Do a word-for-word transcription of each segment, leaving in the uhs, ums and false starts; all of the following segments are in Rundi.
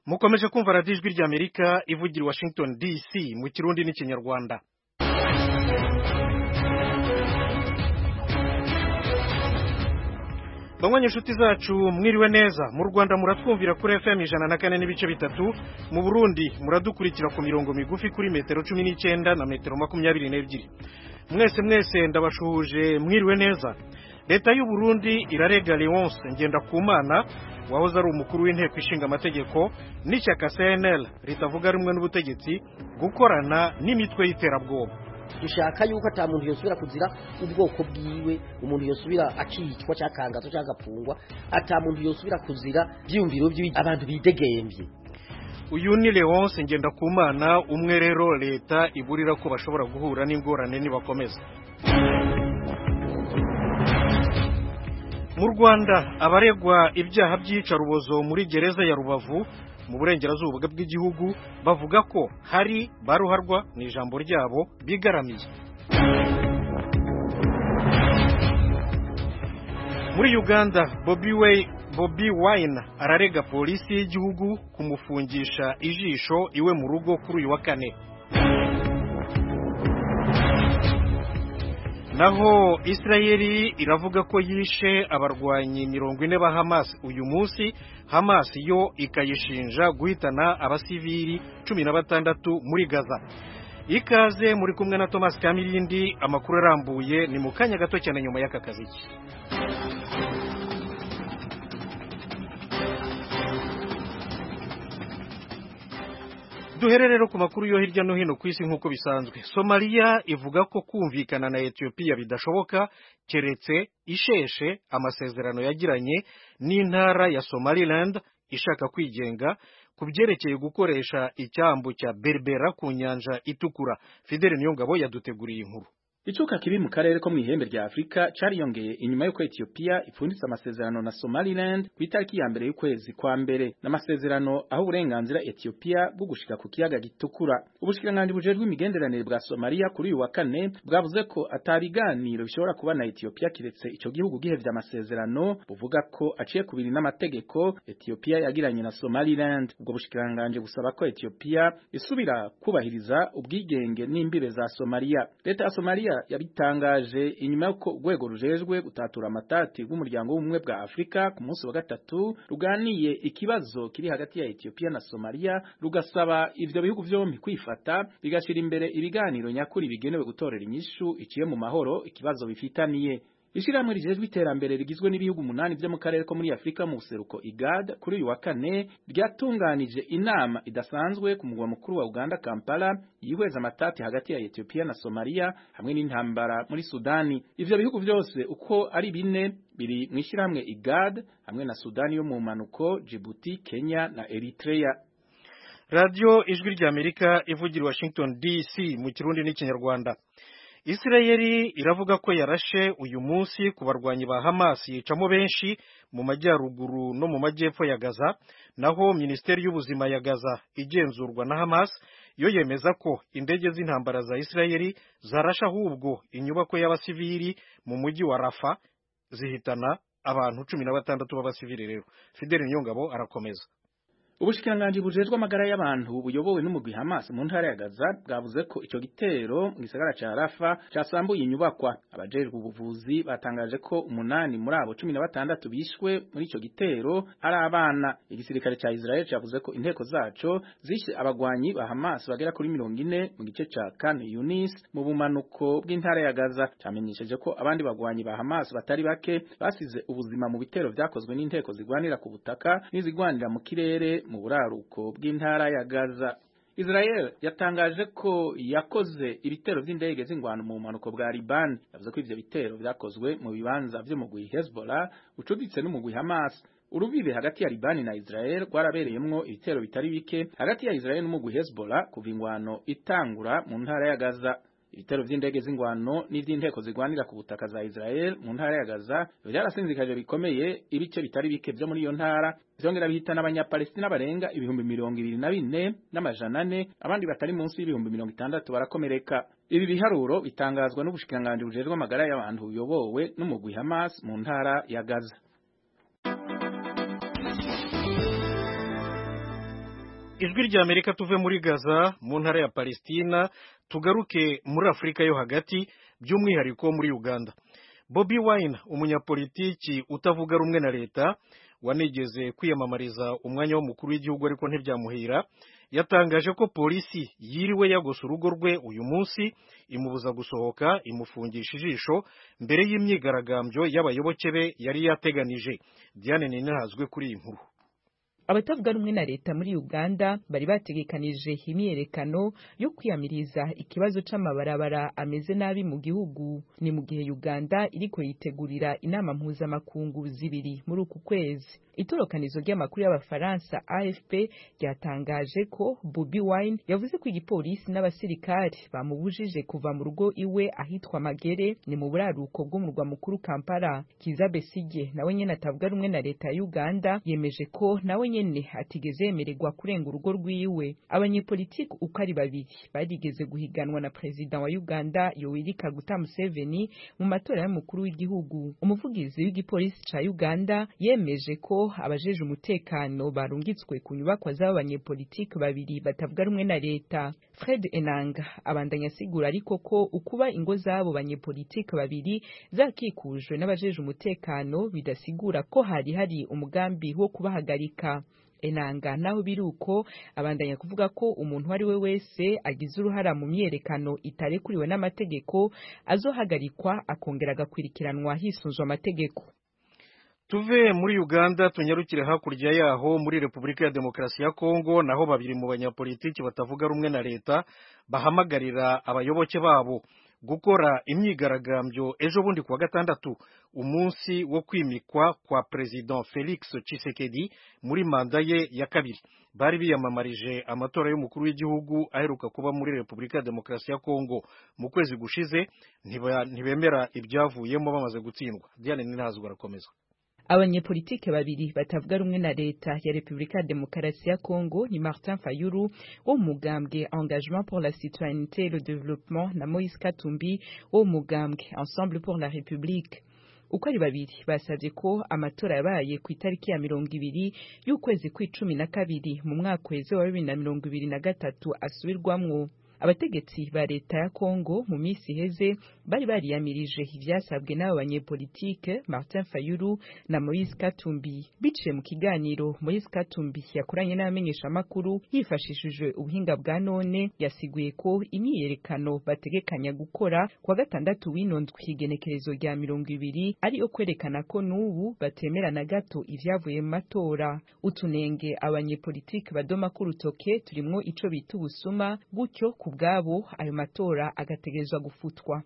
mukomeje kumva radiyo ijwi ry'Amerika ivugira i Washington D C mu Kirundi n'Ikinyarwanda. Bamwe inshuti zacu mwiriwe neza, mu Rwanda muratwumvira kuri F M ijana na kane n'ibice bitatu, mu Burundi muradukurikira ku mirongo migufi kuri metero cumi n'icyenda na metero makumyabiri n'ebyiri. Mwese mwese ndabashuhuje mwiriwe neza. Leta y'u Burundi irarega Leonce Ngendakumana wahoze ari umukuru w'inteko ishinga amategeko n'ishyaka C N L ritavuga rumwe n'ubutegetsi gukorana n'imitwe y'iterabwoba. Dushaka yuko ata muntu yosubira kuzira ubwoko bwiwe, umuntu yosubira akicwa cyakangazwa cyagapfungwa, ata muntu yosubira kuzira byumviro by'abantu bidegembye. Uyu ni Leonce Ngendakumana, umwe rero leta iburira ko bashobora guhura n'ingorane nibakomeza. Mu Rwanda abaregwa ibyaha by'icarubozo muri gereza ya Rubavu mu burengerazuba bw'igihugu bavuga ko hari baruharwa n'ijambo ryabo bigaramiye. Muri Uganda Bobi Wine Bobi Wine ararega polisi y'igihugu kumufungisha ijisho iwe mu rugo kuri uyu wa kane. Naho Israeli iravuga ko yishe abarwanyi mirongo ine ba Hamas uyu munsi, Hamas yo ikayishinja guhitana abasivili cumi na batandatu muri Gaza. Ikaze muri kumwe na Thomas Kamilindi, amakuru arambuye ni mu kanya gato cyane nyuma y'aka kaziki. Duhererero ku makuru yo hirya no hino ku isi nk'uko bisanzwe. Somalia ivuga ko kumvikana na Ethiopia bidashoboka keretse isheshe amasezerano yagiranye n'intara ya Somaliland ishaka kwigenga kubyerekeye gukoresha icyambu cya Berbera ku nyanja itukura. Fidel Niyongabo yaduteguriye inkuru. Icuka kibi mu karere ko mu ihembe rya Afrika cariyongeye inyuma yuko Ethiopia ipfunditse amasezerano na Somaliland ku itariki ya mbere y'ukwezi kwa mbere, n'amasezerano aho uburenganzira Ethiopia bwo gushika ku kiyaga gitukura. Ubushikiranganji bujejwe imigenderanire bwa Somalia kuri uyu wa kane bwavuze ko atariganiro bishobora kuba na Ethiopia kiretse ico gihugu gihevye amasezerano, buvuga ko aciye kubiri n'amategeko Ethiopia yagiranye na Somaliland. Ubwo bushikiranganji busaba ko Ethiopia isubira kubahiriza ubwigenge n'imbibe za Somalia. Leta ya Somalia yabitangaje inyuma yuko urwego rujejwe gutatura amatati rw'umuryango w'ubumwe bwa Afrika ku munsi wa gatatu ruganiye ikibazo kiri hagati ya Ethiopia na Somalia, rugasaba ivyo bihugu vyombi kwifata bigashira imbere ibiganiro nyakuri bigenewe gutorera inyishu iciye mu mahoro ikibazo bifitaniye. Ishiramwe rijejwe iterambere rigizwe n'ibihugu umunani byo mu karere ko muri Afrika mu buseruko I G A D kuri uyu wa kane ryatunganije inama idasanzwe ku mugwa mukuru wa Uganda Kampala yihweza amatati hagati ya Ethiopia na Somalia hamwe n'intambara muri Sudani. Ivyo bihugu byose uko ari bine biri mu ishiramwe I G A D hamwe na Sudani yo mu manuko, Djibouti, Kenya na Eritrea. Radio Ijwi ry'Amerika ivugira Washington D C mu Kirundi n'Ikinyarwanda. Israeli iravuga ko yarashe uyu munsi ku barwanyi ba Hamas yicamo benshi mu majyaruguru no mu majyepfo ya Gaza, naho Minisiteri y'Ubuzima ya Gaza igenzurwa na Hamas yo yemeza ko indege z'intambara za Israeli zarasha ahubwo inyubako y'abasivili mu mujyi wa Rafa zihitana abantu cumi na batandatu b'abasivili. Rero Fidel Niyongabo arakomeza. Ubushikiranganji bujejwe amagara y'abantu buyobowe n'umugwi Hamas mu ntara ya Gaza bwavuze ko ico gitero mu gisagara ca Rafa casambuye inyubakwa. Abajejwe ubuvuzi batangaje ko umunani muri abo cumi na batandatu bishwe muri ico gitero ari abana. Igisirikare ca Israel cavuze ko inteko zaco zishe abagwanyi ba Hamas bagera kuri mirongo ine mu gice ca Khan Yunis mu bumanuko bw'intara ya Gaza. Camenyesheje ko abandi bagwanyi ba Hamas batari bake basize ubuzima mu bitero vyakozwe n'inteko zigwanira ku butaka n'izigwanira mu kirere mu buraruko bw'intara ya Gaza. Israel yatangaje ko yakoze ibitero vy'indege z'ingwano mu manuko bwa Liban. Yavuze ko ivyo bitero vyakozwe mu bibanza vyo mu gwi Hezbollah ucuditse n'umugwi Hamas. Urubibe hagati ya Liban na Israel rwarabereyemwo ibitero bitari bike hagati ya Israel n'umugwi Hezbollah kuva ingwano itangura mu ntara ya Gaza. Ibitero vy'indege z'ingwano n'ivy'inteko zigwanira ku butaka za Israel mu ntara ya Gaza byarasinzikaje bikomeye ibice bitari bike byo muri iyo ntara, vyongera bihitana abanyapalestina barenga ibihumbi mirongo ibiri na bine n'amajana ane, abandi batari munsi y'ibihumbi mirongo itandatu barakomereka. Ibi biharuro bitangazwa n'ubushikiranganji bujejwe amagara y'abantu buyobowe n'umugwi Hamas mu ntara ya Gaza. ijwi rya Amerika tuve muri Gaza mu ntara ya Palestina tugaruke muri Afurika yo hagati by'umwihariko muri Uganda. Bobi Wine umunyapolitiki utavuga rumwe na leta wanigeze kwiyamamariza umwanya w'umukuru w'igihugu ariko ntibyamuhira yatangaje ko polisi yiriwe yagose urugo rwe uyu munsi imubuza gusohoka imufungisha ijisho mbere y'imyigaragambyo y'abayoboke be yari yateganije. Diane Ninahazwe kuri iyi nkuru. Abatavuga rumwe na leta muri Uganda bari bategekanije imyerekano yo kwiyamiriza ikibazo c'amabarabara ameze nabi mu gihugu. Ni mu gihe Uganda iriko yitegurira inama mpuzamakungu zibiri muri uku kwezi. Itorokanizo ry'amakuru y'abafaransa A F P ryatangaje ko Bobi Wine yavuze ko igipolisi n'abasirikare bamubujije kuva mu rugo iwe ahitwa Magere ni mu buraruko bw'umurwa mukuru Kampala. Kiza Besigye nawe nyene atavuga rumwe na leta ya Uganda yemeje ko nawe nyene atigeze yemererwa kurenga urugo rwiwe. Abanyepolitiki uko ari babiri barigeze guhiganwa na president wa Uganda Yoweri Kaguta Museveni mu matora y'umukuru w'igihugu. Umuvugizi w'igipolisi ca Uganda yemeje ko abajeje umutekano barungitswe ku nyubakwa z'abanyepolitiki babiri batavuga rumwe na leta. Fred Enanga abandanya asigura ariko ko ukuba ingo z'abo banyepolitiki babiri zakikujwe n'abajeje umutekano bidasigura ko hari hari umugambi wo kubahagarika. Enanga naho biruko abandanya kuvuga ko umuntu wari we wese agize uruhara mu myerekano itarekuriwe n'amategeko azohagarikwa akongera agakwirikiranwa hisunzwe amategeko. Tuve muri Uganda tunyarukire hakurya yaho muri Repubulika ya Demokarasi ya Kongo naho babiri mu banyapolitiki batavuga rumwe na leta bahamagarira abayoboke babo gukora imyigaragambyo ejo bundi kuwa gatandatu umunsi wo kwimikwa kwa President Felix Tshisekedi muri manda ye ya kabiri. Bari biyamamarije amatora y'umukuru w'igihugu aheruka kuba muri Repubulika ya Demokarasi ya Kongo mu kwezi gushize ntibemera ibyavuyemo bamaze gutsindwa. Diane Ninahazwe barakomeza. Abanyepolitike babiri batavuga rumwe na leta ya Repubulika ya Demokarasi ya Kongo ni Martin Fayulu wo mugambwe Engagement pour la Citoyenneté et le Développement na Moïse Katumbi wo mugambwe Ensemble pour la République. Uko ari babiri basavye ko amatora yabaye ku itariki ya mirongo ibiri y'ukwezi kw'icumi na kabiri mu mwaka weze wa bibiri na mirongo ibiri na gatatu asubirwamwo. Abategetsi ba leta ya Kongo mu misi heze bari bariyamirije ivyasabwe n'abo banyepolitike Martin Fayulu na Moïse Katumbi. Biciye mu kiganiro Moïse Katumbi yakoranye n'abamenyesha makuru yifashishije ubuhinga bwa none yasiguye ko imyiyerekano bategekanya gukora kwa gatandatu w'inondwi igenekerezo rya mirongo ibiri ari yo kwerekana ko n'ubu batemera na gato ivyavuye mu matora. Utunenge abanyepolitike badoma ku rutoke turimwo ico bita ubusuma gutyo kubwabo ayo matora agategerezwa gufutwa.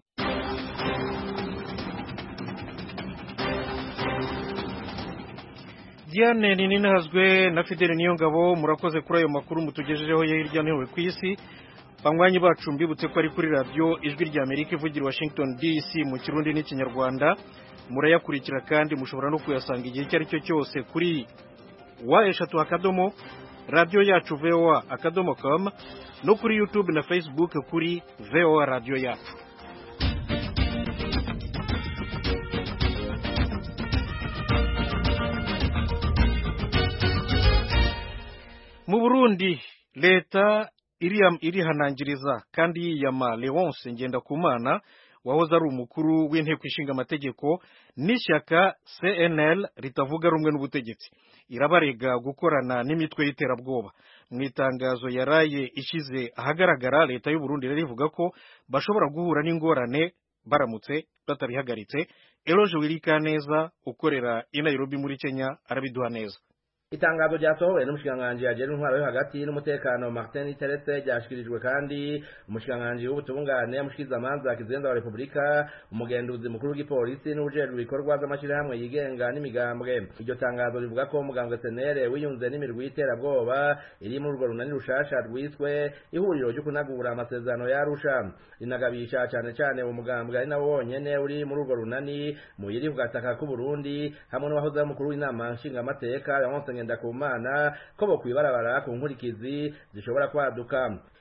Diane Ninahazwe na Fidele Niyongabo murakoze kuri ayo makuru mutugejejeho hirya no hino ku isi. Banywanyi bacu mbibutse ko ari kuri radio Ijwi rya Amerika ivugira Washington D C mu Kirundi n'Ikinyarwanda. Murayakurikira kandi mushobora no kuyasanga igihe icyo ari cyo cyose kuri wa eshatu akadomo radio yacu V O A akadomo com no kuri YouTube na Facebook kuri V O A radio yacu. Mu Burundi leta irihanangiriza kandi yiyama Leonce Ngendakumana wahoze ari umukuru w'inteko ishinga amategeko n'ishyaka C N L ritavuga rumwe n'ubutegetsi. Irabarega gukorana n'imitwe y'iterabwoba. Mu itangazo yaraye ishize ahagaragara leta y'u Burundi rivuga ko bashobora guhura n'ingorane baramutse batabihagaritse. Eloge Wirikaneza ukorera i Nairobi muri Kenya arabiduha neza. Itangazo ryasohowe n'umushikiranganji ajejwe intwaro yo hagati n'umutekano Martin Teretse ryashikirijwe kandi umushikiranganji w'ubutungane yamushikiza amanza kizenza wa Republika umugenduzi mukuru w'igipolisi n'ubujejwe ibikorwa z'amashirahamwe yigenga n'imigambwe. Iryo tangazo rivuga ko umugambwe C N L wiyunze n'imirwi y'iterabwoba iri mu rugo runani rushasha rwiswe ihuriro ryo kunagura amasezerano ya Arusha. Rinagabisha cyane cyane umugambwe ari nawo wonyene uri mu rugo runani mu yiri kugataka ku Burundi hamwe n'abahoze mukuru w'inama nshinga amateka Leonce Ngendakumana ko bokwibarabara ku nkurikizi zishobora kwaduka.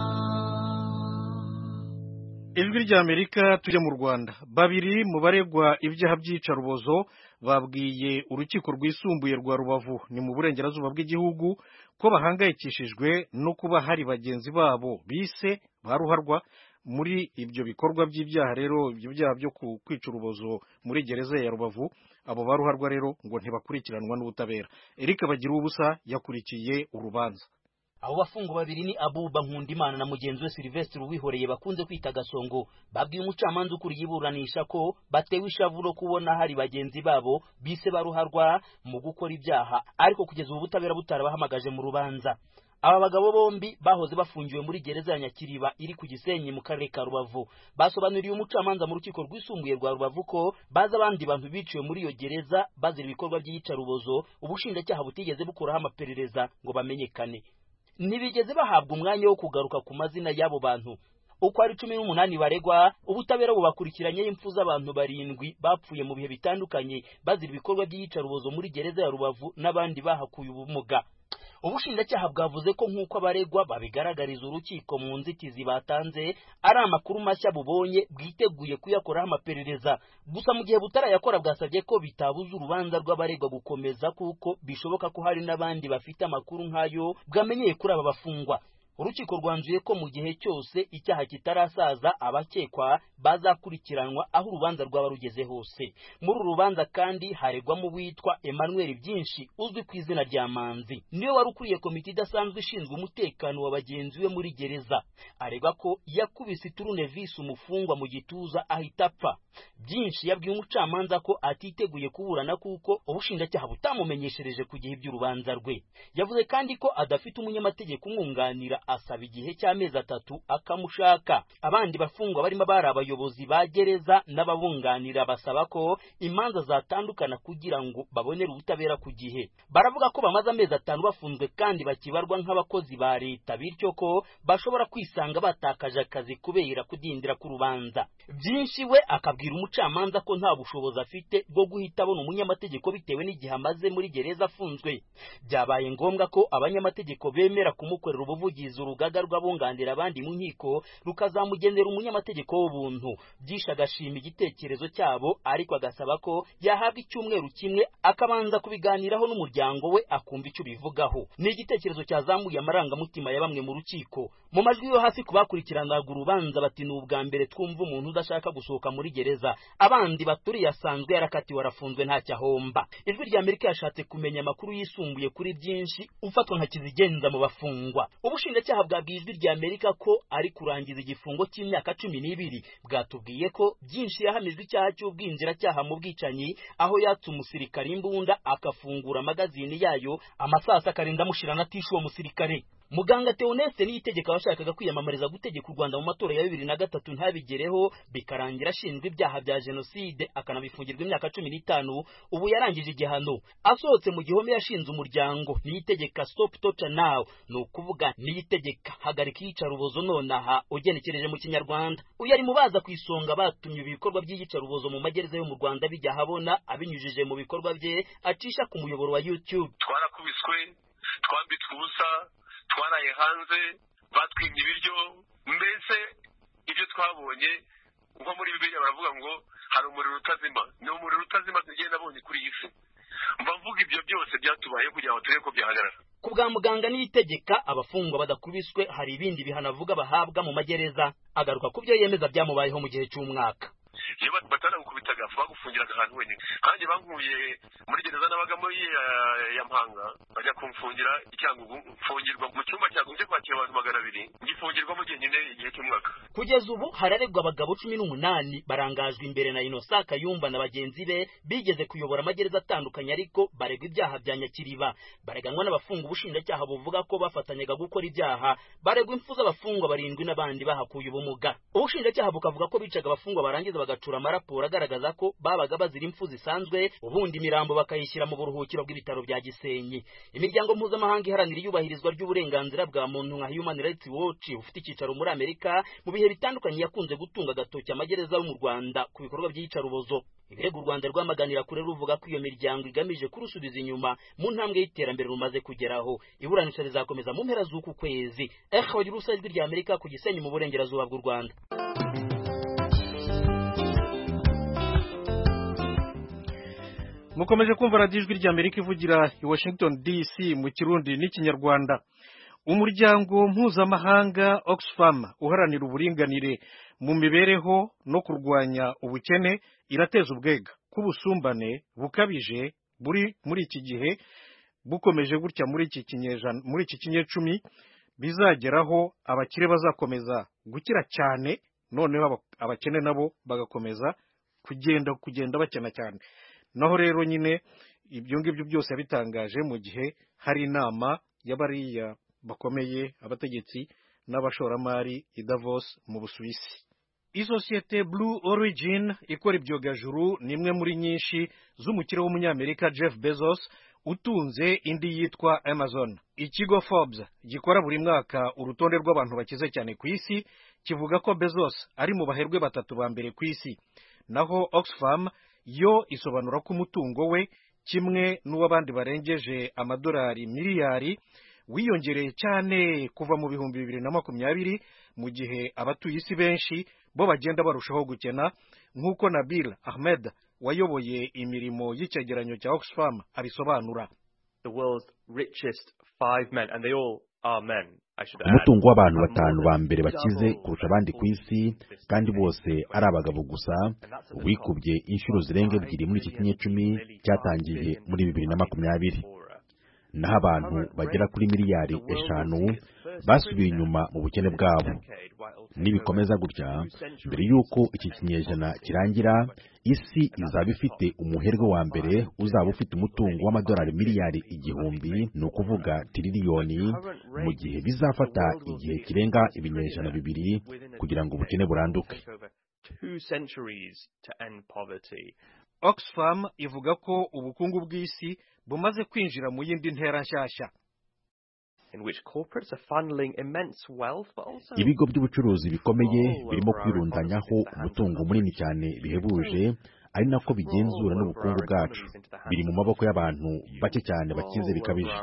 ijwi rya Amerika tujya mu Rwanda. Babiri mu baregwa ibyaha by'iyicarubozo babwiye urukiko rwisumbuye rwa Rubavu ni mu burengerazuba bw'igihugu ko bahangayikishijwe no kuba hari bagenzi babo bise baruharwa muri ibyo bikorwa by'ibyaha. Rero ibyo byaha byo kwica urubozo muri gereza ya Rubavu, abo baruharwa rero ngo ntibakurikiranwa n'ubutabera. Eric Bagira ubusa yakurikiye urubanza. Abo bafungo babiri ni Abuba Nkundimana na mugenzi we Sylvestre Uwihoreye bakunze kwita Gasongo. Babwiye umucamanza ukuriye iburanisha ko batewe ishavu no kubona hari bagenzi babo bise baruharwa mu gukora ibyaha, ariko kugeza ubu butabera butarabahamagaje mu rubanza. Aba bagabo bombi bahoze bafungiwe muri gereza ya Nyakiriba iri ku Gisenyi mu karere ka Rubavu. Basobanuriye umucamanza mu rukiko rwisumbuye rwa Rubavu ko baza abandi bantu biciwe muri iyo gereza bazira ibikorwa by'iyicarubozo, ubushinjacyaha butigeze bukuraho amaperereza ngo bamenyekane. Ntibigeze bahabwa umwanya wo kugaruka ku mazina y'abo bantu. Uko ari cumi n'umunani baregwa, ubutabera bubakurikiranye impfu z'abantu barindwi bapfuye mu bihe bitandukanye bazira ibikorwa by'iyicarubozo muri gereza ya Rubavu n'abandi bahakuye ubumuga. Ubushinjacyaha bwavuze ko nk'uko abaregwa babigaragariza urukiko mu nzitizi batanze ari amakuru mashya bubonye bwiteguye kuyakoraho amaperereza. Gusa mu gihe butarayakora bwasabye ko bitabuza urubanza rw'abaregwa gukomeza kuko bishoboka ko hari n'abandi bafite amakuru nk'ayo bwamenyeye kuri aba bafungwa. Urukiko rwanzuye ko mu gihe cyose icyaha kitarasaza abakekwa bazakurikiranwa aho urubanza rwaba rugeze hose. Muri uru rubanza kandi haregwamo witwa Emmanuel Byinshi uzwi ku izina rya Manzi, niwe wari ukuriye komite idasanzwe ishinzwe umutekano wa bagenzi we muri gereza. Aregwa ko yakubise turunevisi umufungwa mu gituza ahita apfa. Byinshi yabwiye umucamanza ko atiteguye kuburana kuko ubushinjacyaha butamumenyeshereje ku gihe by'urubanza rwe. Yavuze kandi ko adafite umunyamategeko umwunganira, asaba igihe cy'amezi atatu akamushaka. Abandi bafungwa barimo bari abayobozi ba gereza n'ababunganira basaba ko imanza zatandukana kugira ngo babonere ubutabera ku gihe. Baravuga ko bamaze amezi atanu bafunzwe kandi bakibarwa nk'abakozi ba leta, bityo ko bashobora kwisanga batakaje akazi kubera kudindira ku rubanza. Byinshi we akabwira umucamanza ko nta bushobozi afite bwo guhita abona umunyamategeko bitewe n'igihe amaze muri gereza afunzwe. Byabaye ngombwa ko abanyamategeko bemera kumukorera ubuvugizi urugaga rw'abunganira abandi mu nkiko rukazamugenera umunyamategeko w'ubuntu. Byisha agashima igitekerezo cyabo, ariko agasaba ko yahabwa icyumweru kimwe akabanza kubiganiraho n'umuryango we akumva icyo bivugaho. Ni igitekerezo cyazamuye amarangamutima ya bamwe mu rukiko. Mu majwi yo hasi kubakurikiranaga urubanza bati ni ubwa mbere twumva umuntu udashaka gusohoka muri gereza. Abandi baturiye asanzwe yarakatiwe arafunzwe ntacyo ahomba. Ijwi rya Amerika yashatse kumenya amakuru yisumbuye kuri Byinshi ufatwa nka kizigenza mu bafungwa. Ubushinjacyaha bwabwiye Ijwi rya Amerika ko ari kurangiza igifungo cy'imyaka cumi n'ibiri. Bwatubwiye ko Byinshi yahamijwe icyaha cy'ubwinjiracyaha mu bwicanyi, aho yatse umusirikare imbunda akafungura amagazini yayo amasasa akarinda amushirana atishe uwo musirikare. Muganga Theoneste Niyitegeka washakaga kwiyamamariza gutegeka u Rwanda mu matora ya bibiri na gatatu ntabigereho, bikarangira ashinjwa ibyaha bya jenoside akanabifungirwa imyaka cumi n'itanu. Ubu yarangije igihano. Asohotse mu gihome yashinze umuryango Niyitegeka Stop Torture Now, no kuvuga Niyitegeka hagarika iyicarubozo nonaha ugenekereje mu Kinyarwanda. Uyu ari mubaza kwisonga batumye ibikorwa by'iyicarubozo mu magereza yo mu Rwanda bijya habona, abinyujije mu bikorwa bye acisha ku muyoboro wa YouTube. Twarakubiswe, twambitswe ubusa, twaraye hanze, batwimye ibiryo, mbese ibyo twabonye nko muri Bibiliya baravuga ngo hari umuriro utazima. Ni umuriro utazima tugiye nabonye kuri iyi si. Mba mvuga ibyo byose byatubaye kugira ngo turebe ko byahagarara. Ku bwa muganga Niyitegeka abafungwa badakubiswe hari ibindi bihanavuga bahabwa mu magereza. Agaruka ku byo yemeza byamubayeho mu gihe cy'umwaka. Iyo batanagukubitaga bagufungira ahantu wenyine. Kandi bankuye muri gereza n'abagamo ya Mpanga bajya kumfungira icyangugu, mfungirwa mu cyumba cyagombye kwakira abantu magana abiri, ngifungirwamo jyenyine igihe cy'umwaka. Kugeza ubu hararegwa abagabo cumi n'umunani barangajwe imbere na Innocent Kayumba na bagenzi be bigeze kuyobora amagereza atandukanye, ariko baregwa ibyaha bya Nyakiriba. Bareganwa n'abafunga ubushinjacyaha buvuga ko bafatanyaga gukora ibyaha. Baregwa impfu z'abafungwa barindwi n'abandi bahakuye ubumuga. Ubushinjacyaha bukavuga ko bicaga abafungwa barangiza bagacura amaraporo agaragaza ko babaga bazira impfu zisanzwe, ubundi imirambo bakayishyira mu buruhukiro bw'ibitaro bya Gisenyi. Imiryango mpuzamahanga iharanira iyubahirizwa ry'uburenganzira bwa muntu nka Human Rights Watch ufite icyicaro muri Amerika mu bihe bitandukanye yakunze gutunga agatoki amagereza yo mu Rwanda ku bikorwa by'iyicarubozo. Ibirego u Rwanda rwamaganira kure ruvuga ko iyo miryango igamije kurusubiza inyuma mu ntambwe y'iterambere rumaze kugeraho. Iburanisha rizakomeza mu mpera z'uku kwezi. Echo y'urusajwi rya Amerika ku Gisenyi mu burengerazuba bw'u Rwanda. mukomeje kumva radiyo ijwi ry'Amerika ivugira i Washington D C mu kirundi n'ikinyarwanda. Umuryango mpuzamahanga Oxfam uharanira uburinganire mu mibereho no kurwanya ubukene irateza ubwega k'ubusumbane bukabije buri muri iki gihe bukomeje gutya muri iki kinyejana muri iki kinyecumi bizageraho abakire bazakomeza gukira cyane, noneho abakene nabo bagakomeza kugenda kugenda bakena cyane. Naho rero nyine ibyo ngibyo byose yabitangaje mu gihe hari inama y'abariya bakomeye abategetsi n'abashoramari i Davos mu Busuwisi. Isosiyete Blue Origin ikora ibyogajuru ni imwe muri nyinshi z'umukire w'umunyamerika Jeff Bezos utunze indi yitwa Amazon. Ikigo Forbes gikora buri mwaka urutonde rw'abantu bakize cyane ku isi kivuga ko Bezos ari mu baherwe batatu ba mbere ku isi. Naho Oxfam yo isobanura ko umutungo we kimwe n'uw'abandi barengeje amadolari miliyari wiyongereye cyane kuva mu bihumbi bibiri na makumyabiri mu gihe abatuye isi benshi bo bagenda barushaho gukena, nk'uko Nabil Ahmed wayoboye imirimo y'icyegeranyo cya Oxfam abisobanura. Umutungo w'abantu batanu ba mbere bakize kurusha abandi ku isi kandi bose ari abagabo gusa wikubye inshuro zirenga ebyiri muri iki kinyecumi cyatangiye muri bibiri na makumyabiri. Naho abantu bagera kuri miliyari eshanu basubiye inyuma mu bukene bwabo. Nibikomeza gutya, mbere y'uko iki kinyejana kirangira, isi izaba ifite umuherwe wa mbere uzaba ufite umutungo w'amadolari miliyari igihumbi, ni ukuvuga tiriliyoni, mu gihe bizafata igihe kirenga ibinyejana bibiri kugira ngo ubukene buranduke. Oxfam ivuga ko ubukungu bw'isi bumaze kwinjira mu yindi ntera nshyashya. Ibigo by'ubucuruzi bikomeye birimo kwirundanyaho umutungo munini cyane bihebuje, ari nako bigenzura n'ubukungu bwacu. Biri mu maboko y'abantu bake cyane bakize bikabije.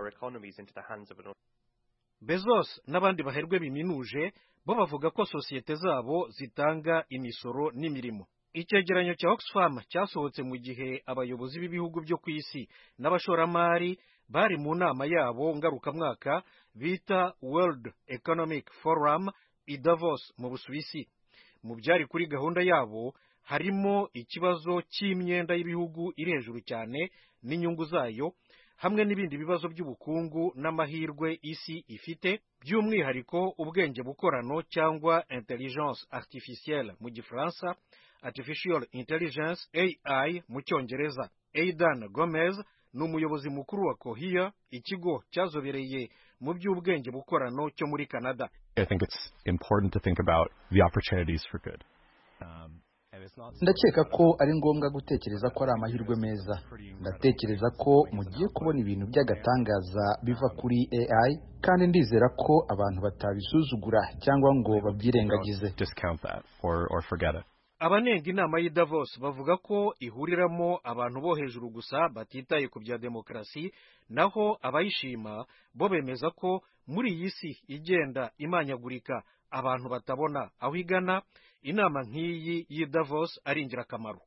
Bezos n'abandi baherwe biminuje bo bavuga ko sosiyete zabo zitanga imisoro n'imirimo. Icyegeranyo cya Oxfam cyasohotse mu gihe abayobozi b'ibihugu byo ku isi n'abashoramari bari mu nama yabo ngarukamwaka bita World Economic Forum i Davos mu Busuwisi. Mu byari kuri gahunda yabo harimo ikibazo cy'imyenda y'ibihugu iri hejuru cyane n'inyungu zayo, hamwe n'ibindi bibazo by'ubukungu n'amahirwe isi ifite, by'umwihariko ubwenge bukorano cyangwa intelligence artificielle mu Gifaransa, Artificial Intelligence A I mu Cyongereza. Aidan Gomez ni umuyobozi mukuru wa Cohere, ikigo cyazobereye mu by'ubwenge bukorano cyo muri Canada. I think it's important to think about the opportunities for good. Um, Ndakeka ko ari ngombwa gutekereza ko ari amahirwe meza. Ndatekereza ko mugiye kubona ibintu by'agatangaza biva kuri A I, kandi ndizera ko abantu batabisuzugura cyangwa ngo babyirengagize. Discount that or or forget it. Abanenga inama y'i Davos bavuga ko ihuriramo abantu bo hejuru gusa batitaye ku bya demokarasi, naho abayishima bo bemeza ko muri iyi si igenda imanyagurika abantu batabona aho igana, inama nk'iyi y'i Davos ari ingirakamaro.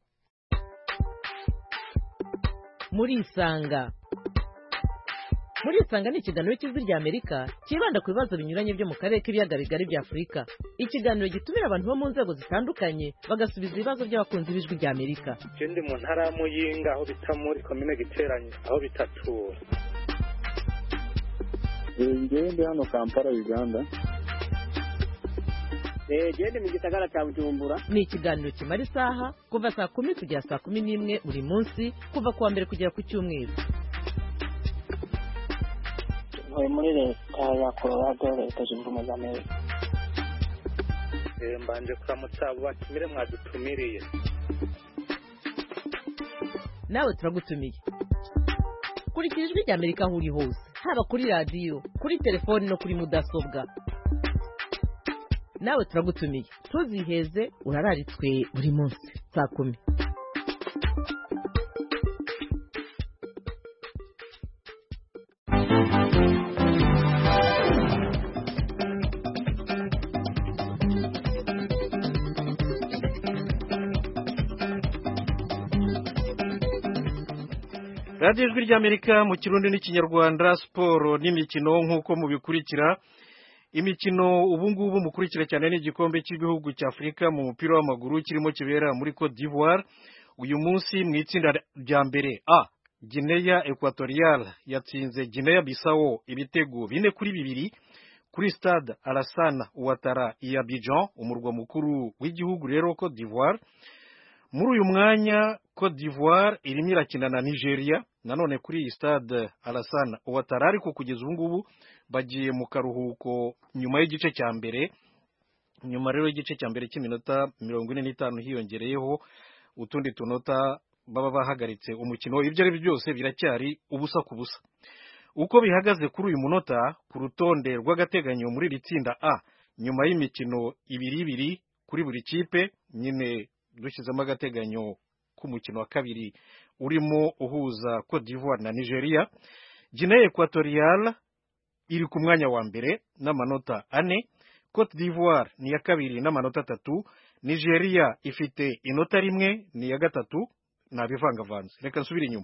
Muri Isanga Muri Isanga ni ikiganiro cy'Ijwi ry'Amerika kibanda ku bibazo binyuranye byo mu karere k'ibiyaga bigari bya Afurika. Ikiganiro gitumira abantu bo mu nzego zitandukanye bagasubiza ibibazo by'abakunzi b'Ijwi ry'Amerika. Je ndi mu ntara ya Muyinga aho bita muri komine Giteranye aho bitatura. Ngewe ndi hano Kampala, Uganda. Eh, je ndi mu gisagara cya Bujumbura. Ni ikiganiro kimara isaha kuva saa kumi kugera saa kumi n'imwe buri munsi, kuva kuwa mbere kugera ku cyumweru. Muri leta ya Colorado, leta zunze ubumwe za Amerika. Mbanje kuramutsa abo batumire mwadutumiriye. Nawe turagutumiye. Kurikira Ijwi ry'Amerika aho uri hose, haba kuri radiyo, kuri telefoni no kuri mudasobwa. Nawe turagutumiye. Tuziheze urararitswe buri munsi saa kumi. radiyo ijwi ry'Amerika mu kirundi n'ikinyarwanda, siporo n'imikino nk'uko mubikurikira. Imikino ubu ngubu mukurikira cyane n'igikombe cy'igihugu cya Afurika mu mupira w'amaguru kirimo kibera muri Cote d'Ivoire. Uyu munsi mu itsinda rya mbere A, Guinea Equatorial yatsinze Guinea Bissau ibitego bine kuri bibiri kuri stade Alassane Ouattara i Abidjan, umurwa mukuru w'igihugu rero Cote d'Ivoire. Muri uyu mwanya Cote d'Ivoire irimo irakina na Nigeria nanone kuri iyi stade Alassane Ouattara, ariko kugeza ubu ngubu bagiye mu karuhuko nyuma y'igice cya mbere. Nyuma rero y'igice cya mbere cy'iminota mirongo ine n'itanu hiyongereyeho utundi tunota baba bahagaritse umukino. Ibyo ari byo byose biracyari ubusa ku busa. Uko bihagaze kuri uyu munota ku rutonde rw'agateganyo muri iri tsinda A, nyuma y'imikino ibiri ibiri kuri buri kipe, nyine dushyizemo agateganyo k'umukino wa kabiri urimo uhuza Cote d'Ivoire na Nigeria, Guinea Equatorial iri ku mwanya wa mbere n'amanota ane, Cote d'Ivoire ni iya kabiri n'amanota atatu, Nigeria ifite inota rimwe ni iya gatatu. Nabivangavanze, reka nsubire inyuma.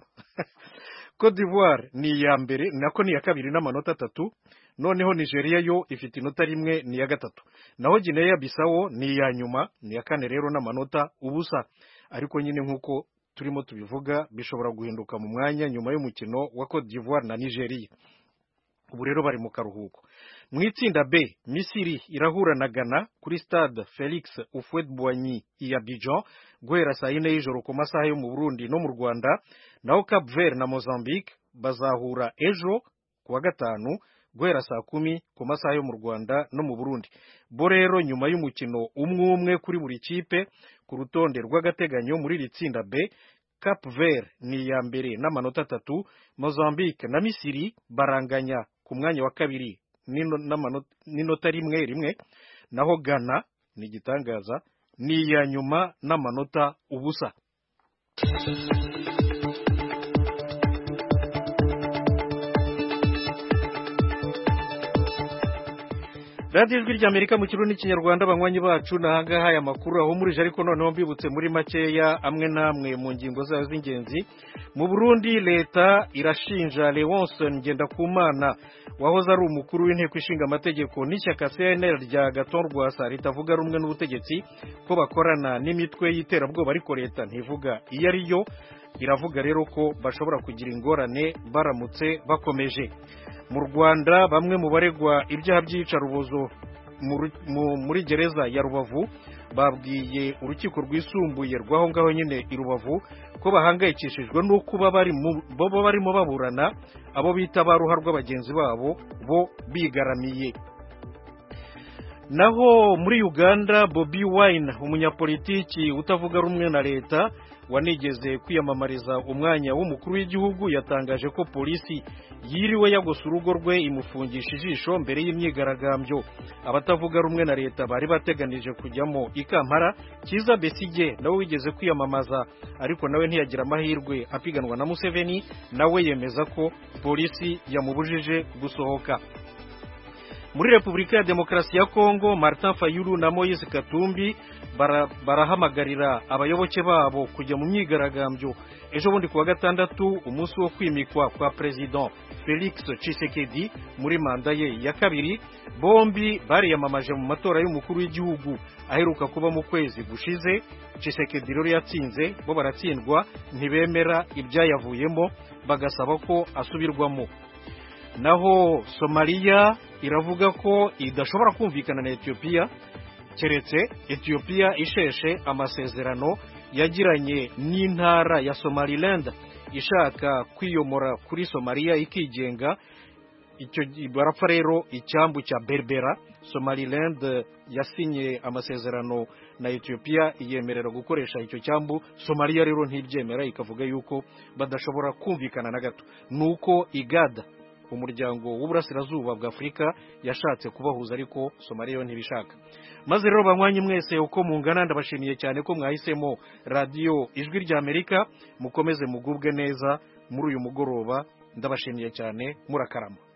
Cote d'Ivoire ni iya mbere nako ni iya kabiri n'amanota atatu, noneho Nigeria yo ifite inota rimwe ni iya gatatu, naho Guinea Bissau ni iya nyuma ni iya kane rero n'amanota ubusa. Ariko nyine nk'uko turimo tubivuga bishobora guhinduka mu mwanya nyuma y'umukino wa Cote d'Ivoire na Nigeria. Ubu rero bari mu karuhuko. Mu itsinda B, Misiri irahura na Ghana kuri stade Felix Houphouët-Boigny i Abidjan guhera saa yine y'ijoro ku masaha yo mu Burundi no mu Rwanda, naho Cap Vert na Mozambique bazahura ejo kuwa gatanu guhera saa kumi ku masaha yo mu Rwanda no mu Burundi. Bo rero nyuma y'umukino umwe umwe kuri buri kipe ku rutonde rw'agateganyo muri iri tsinda B, Cap Vert ni iya mbere n'amanota atatu, Mozambique na Misiri baranganya ku mwanya wa kabiri n'inota rimwe rimwe, naho Ghana ni igitangaza ni iya nyuma n'amanota ubusa. radiyo ijwi ry'Amerika mu kirundi n'ikinyarwanda, abanywanyi bacu nahangaha aya makuru aho muri je, ariko noneho mbibutse muri makeya amwe namwe mu ngingo zayo z'ingenzi. Mu Burundi leta irashinja Leonce Ngendakumana wahoze ari umukuru w'inteko ishinga amategeko n'ishyaka C N L rya Agathon Rwasa ritavuga rumwe n'ubutegetsi ko bakorana n'imitwe y'iterabwoba, ariko leta ntivuga iyo ari yo. Iravuga rero ko bashobora kugira ingorane baramutse bakomeje. Mu Rwanda bamwe mu baregwa ibyaha by'iyicarubozo muri gereza ya Rubavu babwiye urukiko rwisumbuye rwaho ngaho nyine i Rubavu ko bahangayikishijwe n'uko baba barimo baburana abo bita ba ruharwa bagenzi babo bo bigaramiye. Naho muri Uganda Bobi Wine, umunyapolitiki utavuga rumwe na leta wanigeze kwiyamamariza umwanya w'umukuru w'igihugu, yatangaje ko polisi yiriwe yagosa urugo rwe imufungisha ijisho mbere y'imyigaragambyo. Abatavuga rumwe na leta bari bateganije kujyamo i Kampala. Kiza Besigye nawe wigeze kwiyamamaza ariko nawe ntiyagira amahirwe apiganwa na Museveni, nawe yemeza ko polisi yamubujije gusohoka. Muri Repubulika ya Demokarasi ya Kongo, Martin Fayulu na Moise Katumbi barahamagarira abayoboke babo kujya mu myigaragambyo ejo bundi kuwa gatandatu, umunsi wo kwimikwa kwa President Felix Tshisekedi muri manda ye ya kabiri. Bombi bariyamamaje mu matora y'umukuru w'igihugu aheruka kuba mu kwezi gushize. Tshisekedi rero yatsinze, bo baratsindwa, ntibemera ibyayavuyemo, bagasaba ko asubirwamo. Naho Somalia iravuga ko idashobora kumvikana na Ethiopia keretse Ethiopia isheshe amasezerano yagiranye n'intara ya Somaliland ishaka kwiyomora kuri Somalia ikigenga. Icyo barapfa rero icyambu cya Berbera. Somaliland yasinye amasezerano na Ethiopia iyemerera gukoresha icyo cyambu. Somalia rero ntibyemera, ikavuga yuko badashobora kumvikana na gato. Nuko igada umuryango w'uburasirazuba bwa Afurika yashatse kubahuza, ariko Somalia ntibishaka. Maze rero banywanyi mwese uko mungana, ndabashimiye cyane ko mwahisemo radiyo ijwi ry'Amerika. Mukomeze mugubwe neza muri uyu mugoroba, ndabashimiye cyane, murakarama.